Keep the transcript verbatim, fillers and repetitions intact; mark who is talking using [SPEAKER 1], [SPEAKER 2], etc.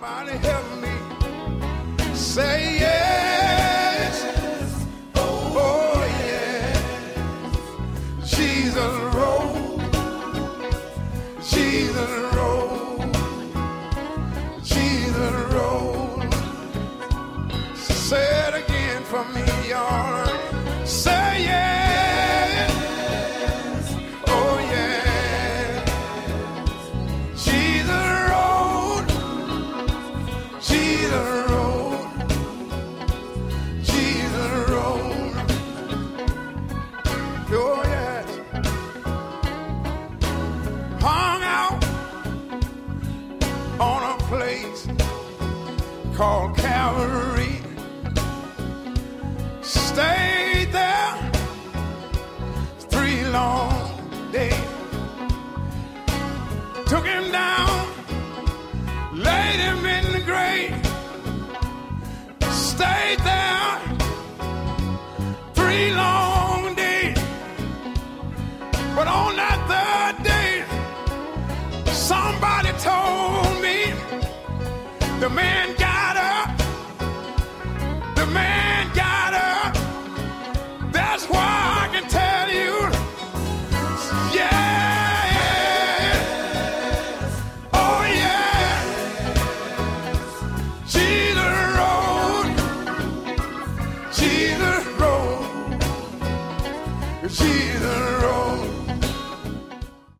[SPEAKER 1] Somebody help me. Say yes. Oh, oh yes. Jesus rose. Jesus rose. Jesus rose. Say it again for me, y'all. Say yes. Oh yes. Jesus rose. Jesus rose. Jesus rose. Oh yes. Hung out on a place called Calvary. Stayed there three long days. Took him down, laid him in the grave. Stayed there three long days. But on that third day, somebody told me the man